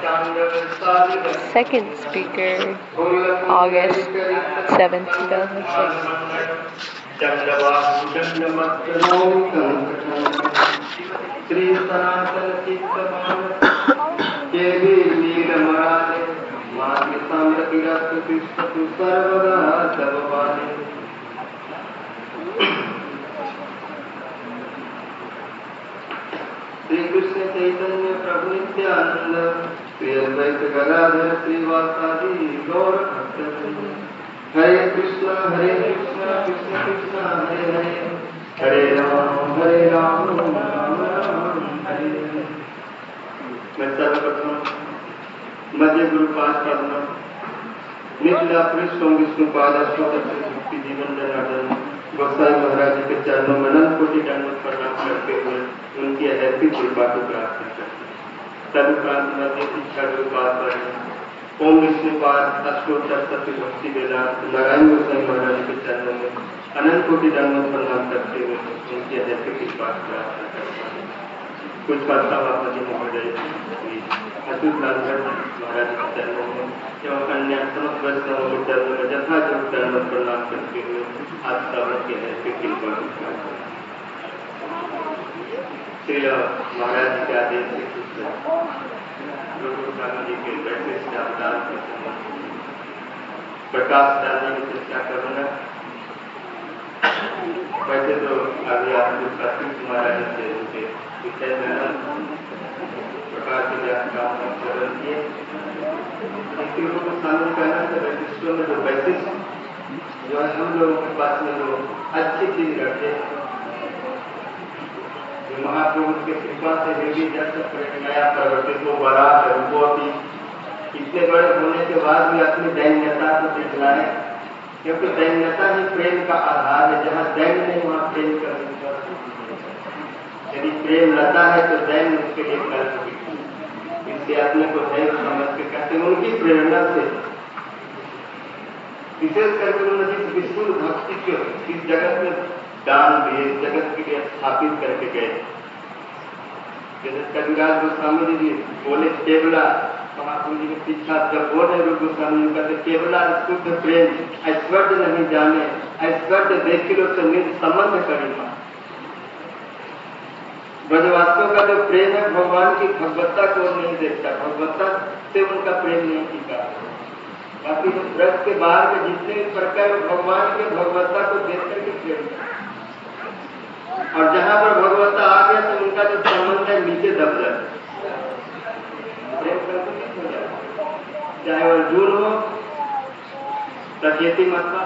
Second speaker, August 7, 2006. Shri Krishna Chaitanya प्रभु नित्यानंद श्री अद्वैत गदाधर श्रीवासादि गौर भक्तवृंद। हरे कृष्ण कृष्ण कृष्ण हरे हरे, हरे राम राम राम हरे हरे। मैं सर्वप्रथम मध्य गुरु पाद पद्म निचला पृष्ठों विष्णुपाद अष्टोत्तर जीवन जनार्दन गोसाई महाराज के चरणों में अनंत कोटि दंडवत प्रणाम करते हुए उनकी अहैती कृपा को प्रार्थना करते हैं। तदुपरांत मध्य शिक्षा गुरुपाद पर ओम विष्णुपाद अष्टोत्तर सत्य भक्ति वेदांत नारायण गोसाई महाराज के चरणों में अनंत कोटि दंडवत प्रणाम करते हुए उनकी अहैती कृपा को प्रार्थना करते हैं। कुछ बात मध्य महोदय अतुल महाराज के चरणों में एवं अन्य समस्त वैष्णवों के चरणों में यथायोग्य दंडवत प्रणाम करते हुए आज श्रावण के अहैती कृपा को प्रार्थना। श्री महाराज जी के आदेश से कुछ गुरु स्वामी जी के वैशिष्ट अवतार के प्रकाश डालने की चर्चा करूंगा। वैसे तो अभी आपको कार्तिक महाराज से उनके विषय में प्रकार के व्याख्यान चरण किए। गुरु स्वामी कहना है वैशिष्टों में जो वैशिष्ट जो है हम लोगों के पास में जो अच्छी चीज रखे महाप्रभु के कृपा से देवी जब तक नया प्रवर्तित हो बड़ा वो भी इतने बड़े होने के बाद भी अपनी दैन्यता को दिखलाए, क्योंकि दैन्यता ही प्रेम का आधार है। जहाँ दैन्य नहीं वहाँ प्रेम का विश्वास। यदि प्रेम लता है तो दैन्य उसके लिए कल्प भी, इससे अपने को दैन्य समझ के कहते हैं। उनकी प्रेरणा से विशेष करके उन्होंने जिस विशुद्ध भक्ति को इस जगत में दान दिए, जगत के लिए स्थापित करके गए। जैसे कविराज गोस्वामी जी बोले केवला महाप्रभु जी के पीछा जब बोले गोस्वामी जी कहते केवला शुद्ध प्रेम ऐश्वर्य नहीं जाने, ऐश्वर्य देखिलो तो निज संबंध करिमा। ब्रजवासियों का जो प्रेम है भगवान की भगवत्ता को नहीं देखता, भगवत्ता से उनका प्रेम नहीं टिका। बाकी जो ब्रज के बाहर के जितने प्रकार भगवान के भगवत्ता को देख करके प्रेम, और जहां पर भगवत्ता आ गया तो उनका जो संबंध है नीचे दब जाए, चाहे वो अर्जुन हो प्रकृति मत्वा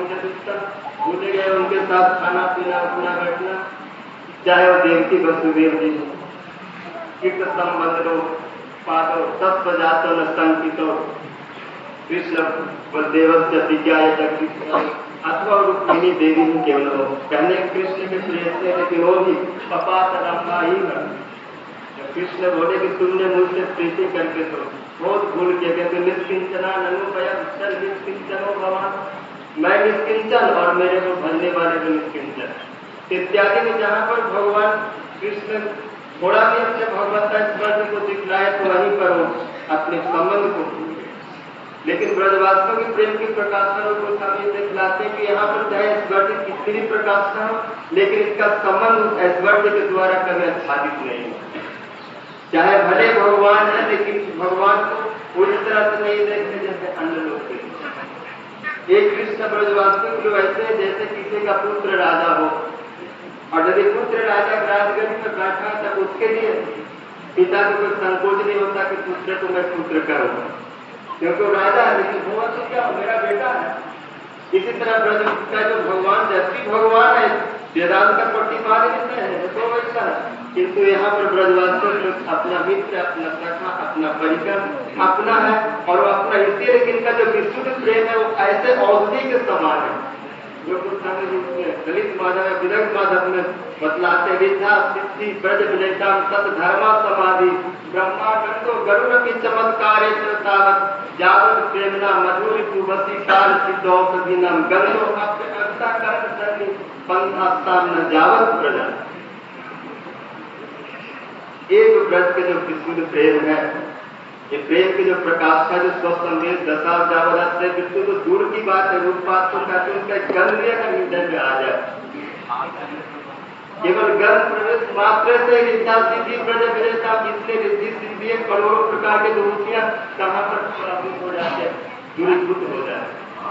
भूले गए उनके साथ खाना पीना उठना बैठना, चाहे वो देवकी वसुदेव जी हो कीर्त संबंध लो पादो तत्व जातो न संकितो कृष्ण बलदेव से विज्ञाय अथवा रुक्मिणी देवी ही केवल हो। कहने कृष्ण के प्रेम से, लेकिन वो भी पपात रंभा ही है। कृष्ण बोले कि तुमने मुझसे प्रीति करके तो बहुत भूल किया, क्योंकि निष्किंचना ननुपया निष्किंचनो भगवान, मैं निष्किंचन और मेरे को भजने वाले को निष्किंचन इत्यादि में जहाँ पर भगवान कृष्ण थोड़ा भी अपने भगवत्ता स्पर्श को दिखलाए तो वहीं पर हो अपने संबंध को। लेकिन ब्रजवासियों के प्रेम की प्रकाशनों को स्वामी दिखलाते कि यहाँ पर चाहे ऐश्वर्य कितनी भी प्रकाशना हो, लेकिन इसका संबंध उस ऐश्वर्य के द्वारा कभी आच्छादित नहीं है। चाहे भले भगवान है, लेकिन भगवान को पूरी तरह से नहीं देखते जैसे अन्य लोग देखते। एक कृष्ण ब्रजवासियों के ऐसे जैसे किसी का पुत्र राजा हो, और यदि पुत्र राजा राजगद्दी पर बैठा तब उसके लिए पिता को कोई संकोच नहीं होता कि पुत्र को मैं पुत्र करूंगा, क्योंकि वो राजा है। लेकिन हुआ तो क्या मेरा बेटा है। इसी तरह ब्रज का जो भगवान जैसी भगवान है वेदांत का प्रतिपादित है तो वैसा है, किंतु यहाँ पर ब्रजवासियों अपना मित्र, अपना सखा, अपना परिकर अपना है, और वो अपना इसलिए, लेकिन इनका जो विशुद्ध प्रेम है वो ऐसे औषधि के समान है जो कुछ दलित माधव विदग्ध माधव में बतलाते विद्या सिद्धि ब्रज विजयता सत धर्मा समाधि ब्रह्मा गंगो गरुड़ की चमत्कार जावत प्रेमना मधुर कुवसी काल सिद्धौषधि नाम गंगो अक्ता कर्ण सन्नि पंथास्तान न जावत प्रजा। एक ब्रज के जो विशुद्ध प्रेम है ये प्रेम की जो प्रकाष्ठा जो स्वसंवेद दशा जावरत है, बिल्कुल तो दूर की बात है, रूपपात तो कहते हैं उनका गंध का हृदय में आ जाए। केवल गंध प्रवेश मात्र से विद्या सिद्धि प्रज विजेता इसलिए रिद्धि सिद्धि करोड़ों प्रकार के दोषियां कहां पर प्राप्त हो जाते हैं, दूरीभूत हो जाए।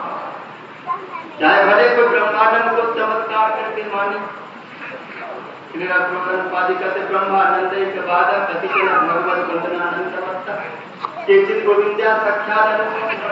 चाहे भले कोई ब्रह्मानंद को चमत्कार करके माने, पादिका से ब्रह्मानंद के बाद कथित भगवत वंदनानंद समझता केचित गोविंदा सख्यानंद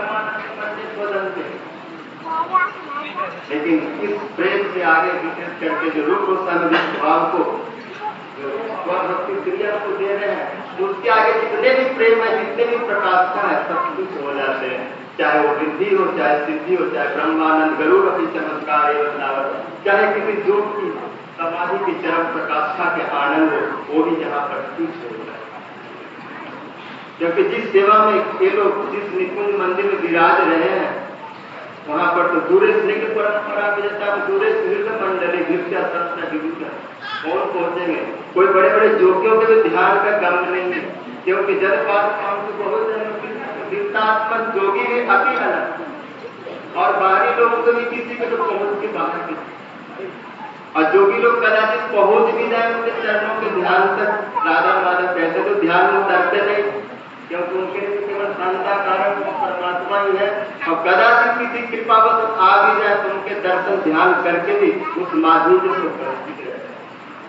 लेकिन इस प्रेम से आगे विशेष करके जो रूप गोस्वामी भाव को भक्ति क्रिया को दे रहे हैं, उसके आगे जितने भी प्रेम है, जितने भी प्रकाशता है, सब कुछ हो जाते हैं। चाहे वो वृद्धि हो, चाहे सिद्धि हो, चाहे ब्रह्मानंद गरुड़ अपनी चमत्कार एवं, चाहे किसी योग की समाधि की चरम प्रकाष्ठा के आनंद हो, वो भी यहाँ पर कुछ हो जाए। क्योंकि जिस सेवा में ये लोग जिस निकुंज मंदिर में विराज रहे हैं, वहां पर तो दूरे स्निग्ध परंपरा विजेता दूरे हृदय मंडली घृत्या संस्था विभूषण कौन पहुंचेंगे। कोई बड़े बड़े जोगियों के भी ध्यान का गम नहीं है, क्योंकि जब बात बहुत तीर्थात्मक जोगी भी अति अलग और बाहरी लोगों को भी किसी को तो पहुंच के बाहर की, और जोगी लोग कदाचित पहुंच भी जाए उनके चरणों के ध्यान तक, राधा माधव कहते तो ध्यान में उतरते नहीं, क्योंकि उनके लिए केवल शांता कारण परमात्मा ही है। और कदाचित किसी कृपावश आ भी जाए तो उनके दर्शन ध्यान करके भी उस माधुर्य से उपस्थित रहते हैं।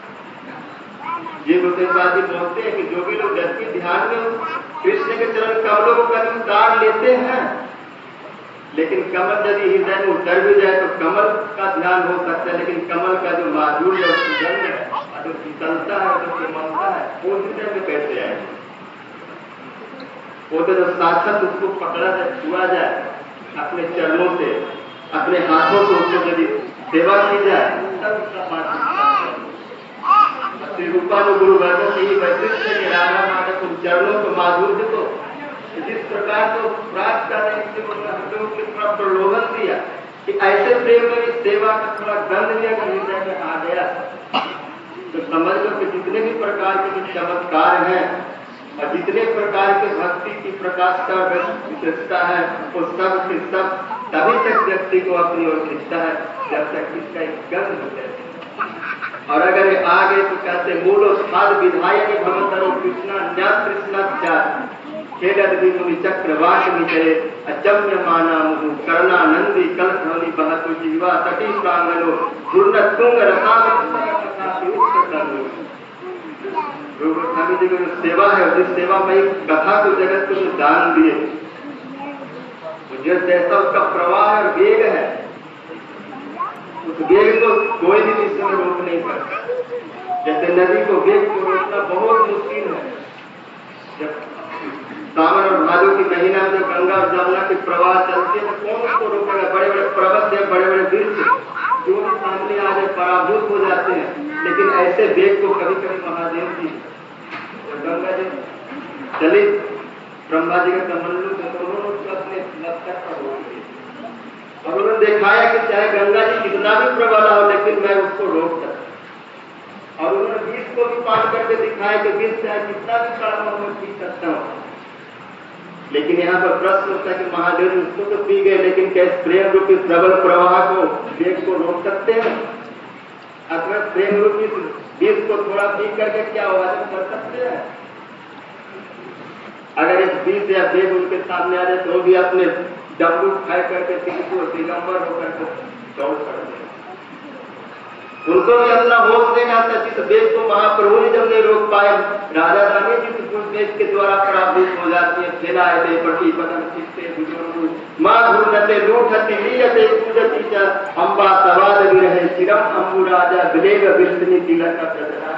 ये गोतेश्वर जी बोलते हैं कि जोगी लोग जबकि ध्यान में कृष्ण के चरण कमलों को कभी उतार लेते हैं, लेकिन कमल यदि हृदय में उतर भी जाए तो कमल का ध्यान हो सकता है, लेकिन कमल का जो माधुर्य और सुगंध है, जो शीतलता है, जो कोमलता है, वो हृदय में कैसे आएगी। वो तो जब साक्षात उसको पकड़ा जाए, छुआ जाए अपने चरणों से, अपने हाथों से उसको यदि सेवा की जाए, तब उसका माधुर्य। श्री रूपा जो गुरु वर्गों की वैशिष्ट है कि राधा माता को चरणों को माधुर्य को जिस प्रकार को प्राप्त करने के प्रलोभन दिया कि ऐसे प्रेम में भी सेवा का थोड़ा गंध भी अगर हृदय में आ गया तो समझ लो कि जितने भी प्रकार के जो चमत्कार हैं और जितने प्रकार के भक्ति की प्रकाशता विशेषता है, वो सब के सब तभी तक व्यक्ति को अपनी ओर खींचता है जब तक इसका एक गंध हो जाए। और अगर ये आ गए तो कहते मूलो स्थान विधायक भगवतरो कृष्णा न्या कृष्णा खेल चक्रवास विचरे अचम्य माना मुहु करणानंदी कलध्वनि बहतु जीवा तटी प्रांगणो पूर्ण तुंग रसा गोस्वामी जी की जो सेवा है, जिस सेवा में कथा को जगत को जो दान दिए, जैसा उसका प्रवाह और वेग है, उस वेग को कोई भी विश्व में रोक नहीं सकता। जैसे नदी को वेग को रोकना बहुत मुश्किल है। जब सावन और भादो की महीना में गंगा और जमुना की प्रवाह चलती है तो कौन उसको रोकेगा। बड़े बड़े पर्वत है, बड़े बड़े वृक्ष जो सामने आ जाए पराभूत हो जाते हैं, लेकिन ऐसे वेग को कभी कभी महादेव जी गंगा जी चले ब्रह्मा जी के कमंडलू से तो उन्होंने अपने लक्ष्य पर रोक दिया और उन्होंने दिखाया कि चाहे गंगा जी कितना भी प्रबल हो, लेकिन मैं उसको रोक सकता। और उन्होंने विष को भी पान करके दिखाया कि विष चाहे कितना भी कड़ा हो मैं पी सकता हूँ। लेकिन यहाँ पर प्रश्न होता है कि महादेव उसको तो पी गए, लेकिन क्या प्रेम रूपी प्रबल प्रवाह को वेग को रोक सकते हैं? अगर प्रेम रूपी विष को थोड़ा पी करके क्या होगा कर सकते हैं? अगर एक विष या वेग उनके सामने आ जाए तो भी अपने डब्बू खाए करके को दिगंबर होकर दौड़ सकते हैं। उनको भी अपना होश नहीं आता। जिस वेग को महाप्रभु ने जब नहीं रोक पाए, राजा रानी जिस वेग के द्वारा पराभूत हो जाती है, फैलाए पटी पतन माँ घूमते लूठती लीयते पूजती च अम्बा सवाद भी रहे चिरम अम्बू राजा विलेग विष्णु तिलक का प्रचार।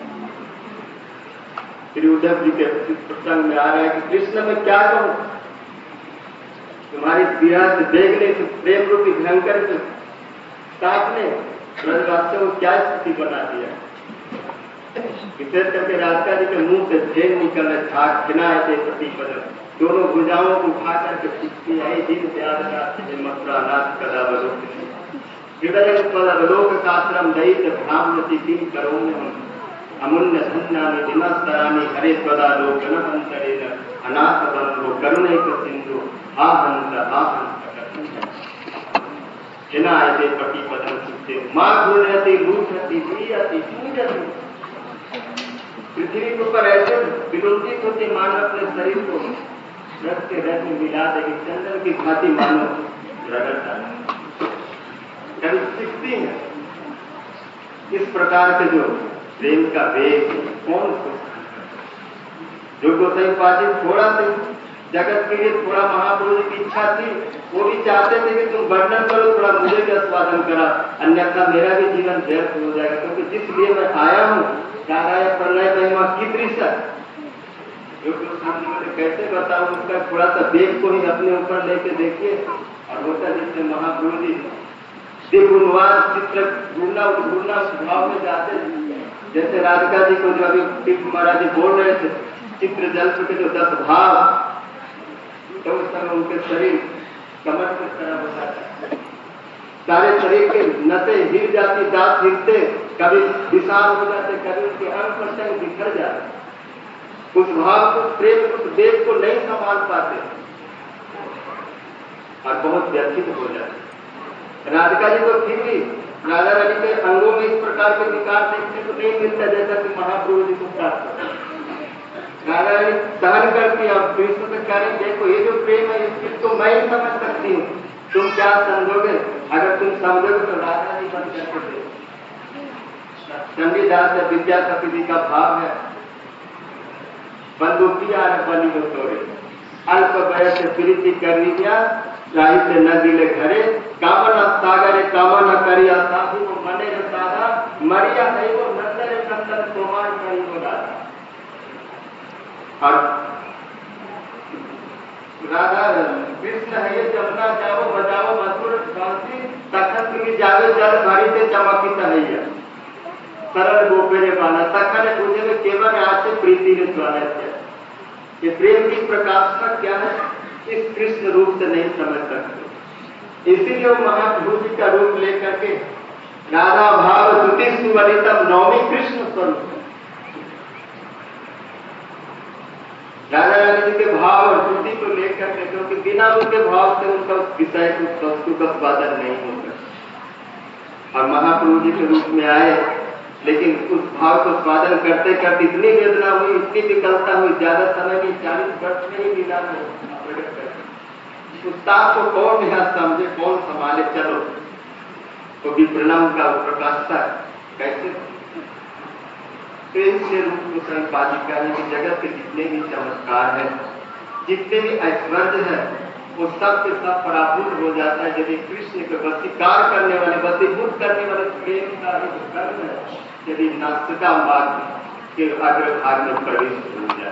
श्री उद्धव जी के प्रसंग में आ रहा है कि कृष्ण में क्या कहूं, तुम्हारी विराट देखने से प्रेम रूपी भयंकर साथ ने ब्रजवासियों को क्या स्थिति बना दिया। विशेष करके राधिका जी के मुंह से झेल निकल रहे झाग खिनाए थे पति पदम, दोनों भुजाओं को उठा करके पिछती आई दिन मथुरा नाथ कदा बलोक हृदय पदलोक शास्त्रम दयित भ्राम्यति तीन करोड़ अमूल्य धन्यानि दिनस्तरानि हरे स्वदा लोकन अंतरेण अनाथ बंधु करुणैक सिंधु हा हंस जना ऐसे पति पदम सुखते माँ घूरती लूटती अति पूजती। पृथ्वी के ऊपर ऐसे विलोकित होते मानव अपने शरीर को रथ के रथ में मिला देगी, चंदन की भांति मानव रगड़ता है, कभी सीखती है। इस प्रकार के जो प्रेम का वेग कौन सोचता, जो गोसाई पाजी थोड़ा सा जगत के लिए थोड़ा महापुरुष की इच्छा थी, वो भी चाहते थे कि तुम वर्णन करो, थोड़ा मुझे भी आस्वादन करा, अन्यथा मेरा भी जीवन व्यर्थ हो जाएगा, क्योंकि जिस लिए मैं आया हूँ प्रलय महिमा की दृश्य जो सामने कैसे बताऊं, उसका थोड़ा सा वेग को ही अपने ऊपर लेके देखिए। और होता जिससे महापुरुष जी दिव्यवाद चित्र ढूंढना स्वभाव में जाते, जैसे राधिका जी को जो अभी महाराज जी बोल रहे थे, चित्र जल्प के जो 10 भाव, तो उस समय उनके शरीर कमर की तरह हो जाता है, सारे शरीर के नसें हिल जाती, दांत हिलते, कभी विशाल हो जाते, कभी उनके अंग प्रत्यंग बिखर जाते, उस भाव को प्रेम उस वेग को नहीं संभाल पाते और बहुत व्यथित हो जाते। राधिका जी को फिर भी राधा रानी के अंगों में इस प्रकार के विकार देखने को नहीं मिलता जैसा कि महाप्रभु जी को प्राप्त होता। राधा रानी सहन करती है और कृष्ण से कह रही, देखो ये जो प्रेम है इस चीज को मैं ही समझ सकती हूँ, तुम क्या समझोगे, अगर तुम समझोगे तो राधा जी बन करके। चंडीदास विद्यापति जी का भाव है, बंदूकिया बनी हो तोरे अल्प वयस प्रीति कर लिया, राही से न दिले घरे, कामना सागरे कामना करिया साधु को मने न साधा, मरिया है वो नंदन नंदन कुमार करी हो राधा। और राधा कृष्ण है ये जमुना जाओ बजाओ मधुर बांसी, तखन तुम्हें जावे जल भारी से चमकित है सरल गोपेरे वाला, तखन पूजे में केवल आज से प्रीति ने ज्वाला किया। ये प्रेम की प्रकाशना क्या है, इस कृष्ण रूप से नहीं समझ सकते, इसीलिए वो महाप्रभु जी का रूप लेकर के राधा भाव स्तुति सुवलितम नौमी कृष्ण स्वरूप, राधा रानी जी के भाव और स्तुति को लेकर के, क्योंकि बिना उनके भाव से उनका उस विषय को वस्तु का स्वादन नहीं होता। और महाप्रभु जी के रूप में आए, लेकिन उस भाव को स्वादन करते करते इतनी वेदना हुई, इतनी विकलता हुई, ज्यादा समय नहीं, 40 वर्ष में ही लीला में प्रकट कर। उस ताप को कौन यहाँ समझे, कौन संभाले, चलो तो विप्रलम का प्रकाशता कैसे प्रेम से रूप को संपादित करने की जगत के जितने भी चमत्कार है, जितने भी ऐश्वर्य है, वो सब के सब पराभूत हो जाता है यदि कृष्ण को वशीकार करने वाले, वशीभूत करने वाले प्रेम का कर्म है, यदि नास्तिका मार्ग के अग्रभाग में प्रवेश हो जाए।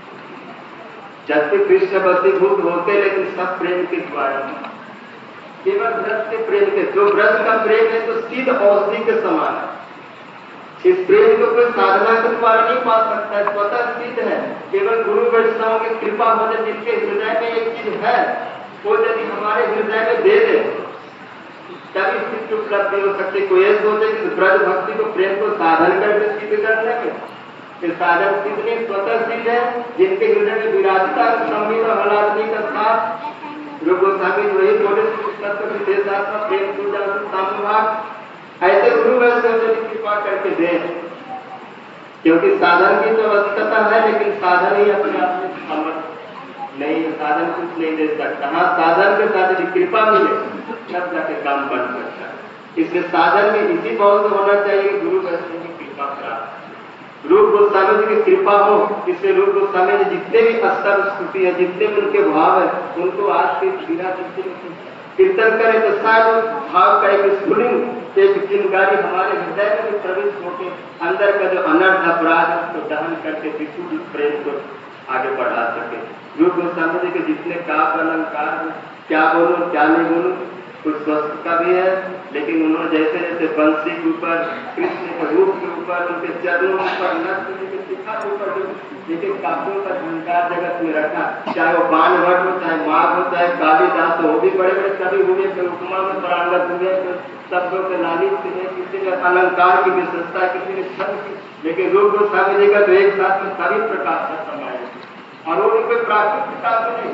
जबकि कृष्ण वशीभूत होते, लेकिन सब प्रेम के द्वारा, केवल व्रत के प्रेम के, जो व्रत का प्रेम है तो सिद्ध औषधि के समान है। इस प्रेम को कोई साधना के द्वारा नहीं पा सकता है, स्वतः सिद्ध है। केवल गुरु वैष्णव की कृपा होने, जिनके हृदय में एक चीज है, वो यदि हमारे हृदय में दे दे तभी सिद्ध उपलब्धि हो सकती। कोई ये सोचे कि ब्रज भक्ति को, प्रेम को साधन करके सिद्ध कर लेंगे, ये साधन सिद्ध नहीं, स्वतः सिद्ध है। जिनके हृदय में विराजता संबित और हलादनी का साथ, जो गोस्वामी वही बोले विशेषात्मा प्रेम पूजा सामभाग, ऐसे गुरु वैष्णव यदि कृपा करके दे, क्योंकि साधन की तो आवश्यकता है, लेकिन साधन ही अपने आप में समर्थ नहीं, साधन कुछ नहीं दे सकता। हाँ, साधन के साथ यदि कृपा मिले तब जाके काम बन सकता है। इसलिए साधन में इसी भाव से होना चाहिए, गुरु वैष्णव की कृपा प्राप्त, रूप गोस्वामी जी की कृपा हो। इससे रूप गोस्वामी जी जितने भी अस्तर स्तुति है, जितने भी उनके भाव है, उनको आज के बिना कीर्तन करें तो शायद भाव का एक स्फुलिंग, एक चिंगारी हमारे हृदय में भी प्रवेश होकर अंदर का जो अनर्थ अपराध है उसको दहन करके विशुद्ध प्रेम को आगे बढ़ा सके। रूप गोस्वामी जी के जितने काव्य अलंकार, क्या बोलूं क्या नहीं बोलूं, कुछ स्वस्थ का भी है, लेकिन उन्होंने जैसे जैसे बंसी के ऊपर, कृष्ण के रूप के ऊपर, उनके चरणों पर, नृत्य के शिखा के ऊपर जो लेकिन काव्यों का झंकार जगत में रखा, चाहे वो बाणभट्ट हो, चाहे माघ हो, चाहे कालिदास हो, भी बड़े बड़े कवि हुए, उपमा में परांगत हुए, शब्दों के लालित किए, किसी ने अलंकार की विशेषता, किसी ने छंद की, लेकिन रूप गोस्वामी जी का तो एक साथ में सभी प्रकार का समाया। और वो कोई प्राकृतिकता तो नहीं,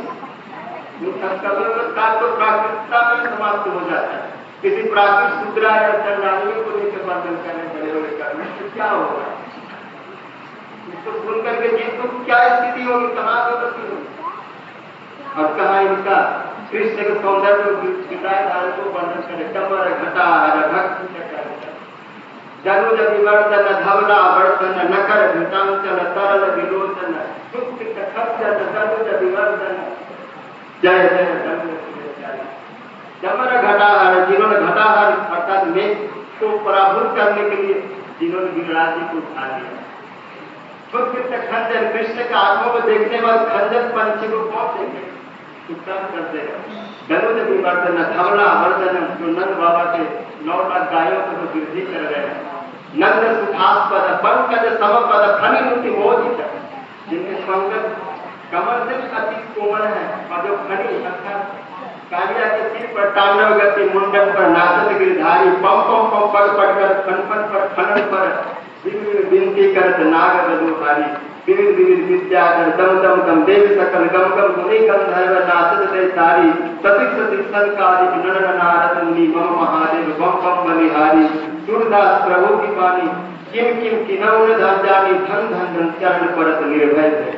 का तो प्राकृतिकता में समाप्त हो जाता है। किसी प्राकृतिक शूद्रा या चंडालियों को लेकर वर्णन करने बड़े बड़े कर्म तो क्या होगा, इसको सुन करके जीव को क्या स्थिति होगी, कहाँ गति होगी। और कहा इनका कृष्ण के सौंदर्य विदायधारण को वर्णन करे, डमर घटा भक्त जनुज विवर्तन धवला वर्तन नकर घटांचल तरल विलोचन सुख खच्चन जनुज विवर्तन जय जय डमर घटाहर, जिन्होंने घटाहर अर्थात मेघ को पराभूत करने के लिए जिन्होंने गिरिराज जी को उठा लिया। खंजन, कृष्ण के आंखों में देखने वाले खंजन पंछी को कौन देखे, कर देगा। धनुज विवर्तन धवला वर्धन, जो नंद बाबा के 9 लाख गायों को तो वृद्धि कर रहे हैं। नंद सुखास्पद पंकज समपद फणिमुति मोदित, जिनके पंकज कमल से अति कोमल है, और जो फणी अर्थात कालिया के सिर पर तांडव गति, मुंडन पर नाचत गिरधारी, पम पम पम पट पट कर फन पर फनन पर विनती करत नाग बधुहारी, विविध विविध विद्याधर दम दम दम देव सकल गम गम मुनि गंधर्व नाचत दे तारी, सती सती संकादि नर नारद मुनि मम महादेव बम बम बलिहारी, सूरदास प्रभु की वाणी किम किम किनौ न जानी, धन धन धन चरण परत निर्भय है।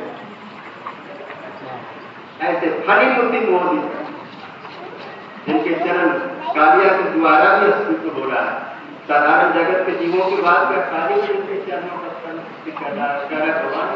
ऐसे फणिमुति मोदी जिनके चरण कालिया के द्वारा भी अस्तित्व हो रहा है। साधारण जगत के जीवों की बात कर काली जिनके चरणों का भगवान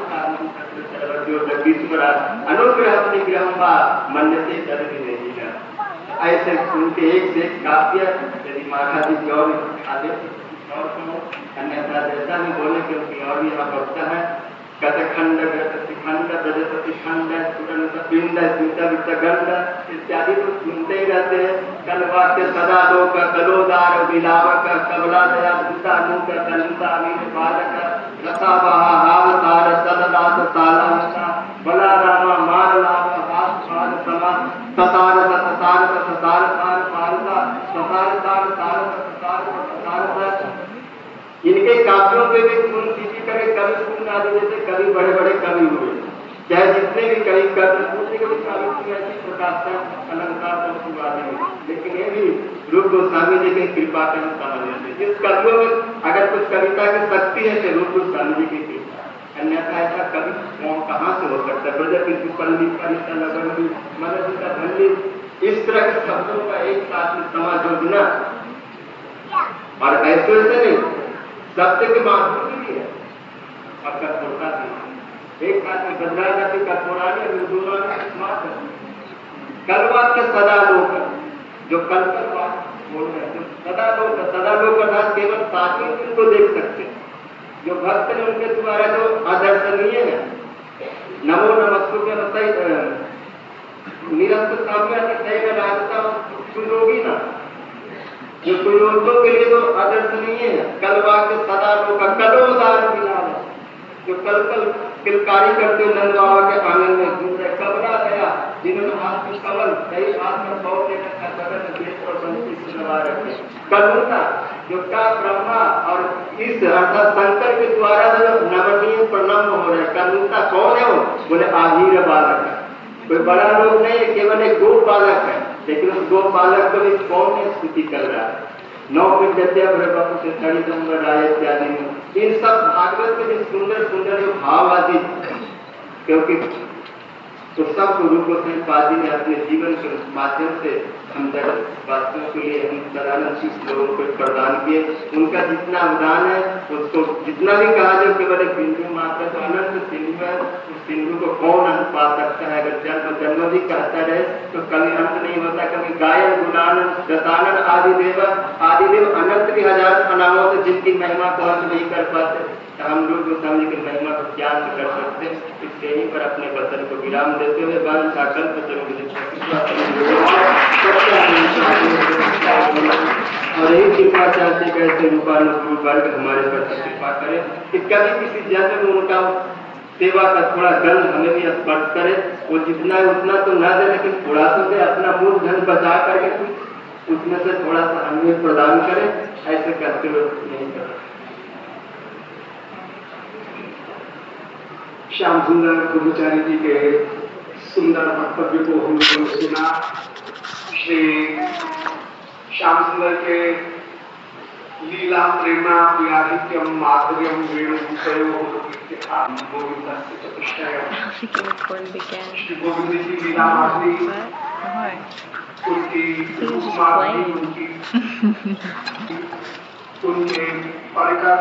अनुग्रह अपनी ग्रह मन्यते दर भी नहीं है। ऐसे उनके एक से एक काव्य यदि महाराज जी और आदे और अन्यथा जैसा भी बोले कि उनकी और यहाँ बचता है। गतखंड गतिखंड ब्रजपतिखंड सुरंत पिंड गंड इत्यादि तो सुनते ही रहते हैं। कल वाक्य सदा लोक कलोदार विलावक कबला दया भूतानुक कलुता वीर बालक रसा बहावतार सददास साला बला रामा मार लाभ हाथ पाल समा सतार सतार सतार सार पारसा सतार सार सार सतार सतार। इनके काव्यों पे भी सुन किसी करे कवि सुन आदि जैसे कवि बड़े बड़े कवि हुए, चाहे जितने भी कवि कवि कवि ऐसी प्रकाश अलंकार आदि, लेकिन ये भी रूप गोस्वामी जी की कृपा का समझ लेते। जिस कवियों में अगर कुछ कविता की शक्ति है तो रूप गोस्वामी जी की कृपा, अन्यथा ऐसा कवि कहाँ से हो सकता है। ब्रजपति पल्ली परिता लगन मनसिता भल्ली, इस तरह के शब्दों का एक साथ में समाज जोड़ना, और ऐसे नहीं सत्य के माध्यम भी है और कठोरता भी। एक बात में गंगा जाति कठोरानी कल वाक्य सदा लोक, जो कल पर बात बोल रहे हैं सदा लोक अर्थात केवल साथी उनको देख सकते, जो भक्त ने उनके द्वारा जो आदर्शनीय है। नमो नमस्तुभ्यं निरंतर काव्य राजता सुयोगी ना, जो सुयोगियों के लिए तो आदर्शनीय है। कल वाक्य सदा लोक कलोदार विलास, जो कल कल किलकारी करते हुए नंद बाबा के आंगन में घूम रहे। कबला गया जिन्होंने हाथ में कमल कई हाथ में बहुत लेकर बगल में देश और बंसी से लगा रखे। कलुता जो का ब्रह्मा और इस अर्थात शंकर के द्वारा जो नवनीय प्रणाम हो रहे। कलुता कौन है वो? बोले आधीर बालक है, कोई बड़ा लोग नहीं है, केवल एक गो बालक है। लेकिन उस गो बालक को भी कौन है स्तुति कर रहा है। 9 विद्या बापू से खड़ी नंबर आए इत्यादि में इन सब भागवत के जो सुंदर सुंदर जो भाव आदि, क्योंकि तो सब रूप पादी ने अपने जीवन के माध्यम से हम जगतवासियों के लिए हम सदानंद शिष्य लोगों को प्रदान किए। उनका जितना अवदान है उसको जितना भी कहा जाए केवल एक बिंदु मात्र, तो अनंत सिंधु है। उस सिंधु को कौन अंत पा सकता है? अगर जन्म जन्म भी कहता रहे तो कभी अंत नहीं होता। कभी गायन गुणानन दशानन आदिदेव अनंत भी हजार नामों से जिनकी महिमा को अंत नहीं कर पाते, हम लोग जो समझ की महिमा को क्या कर सकते। इससे यहीं पर अपने वचन को विराम देते हुए बाल साकल और यही कृपा चाहते कैसे रूपानुकूल वर्ग हमारे पर कृपा करे कि कभी किसी जन्म में उनका सेवा का थोड़ा गंध हमें भी स्पर्श करे। वो जितना है उतना तो ना दे, लेकिन थोड़ा सा दे, अपना मूल धन बचा करके कुछ उसमें से थोड़ा सा हमें प्रदान करे। ऐसे करते हुए नहीं कर श्याम सुंदर ब्रह्मचारी जी के सुंदर वक्तव्य को हम लोगों ने सुना। श्री श्याम सुंदर के लीला प्रेमा व्याधिक्यम माधुर्यम वेणु विषयो गोविंदस्य चतुष्टयम्। श्री गोविंद की लीला माधुरी, उनकी उनके परिकर